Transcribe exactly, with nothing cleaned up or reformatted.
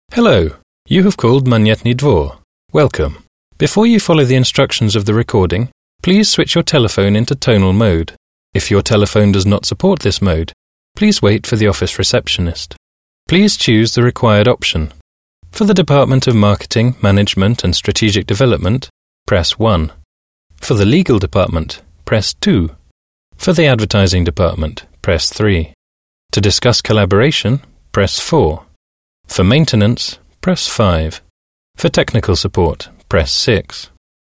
Hello, you have called Magnetny Dvor. Welcome. Before you follow the instructions of the recording, please switch your telephone into tonal mode. If your telephone does not support this mode, please wait for the office receptionist. Please choose the required option. For the Department of Marketing, Management and Strategic Development, press one. For the Legal Department, press two. For the Advertising Department, press three. To discuss collaboration, press four. For maintenance, press five. For technical support, press six.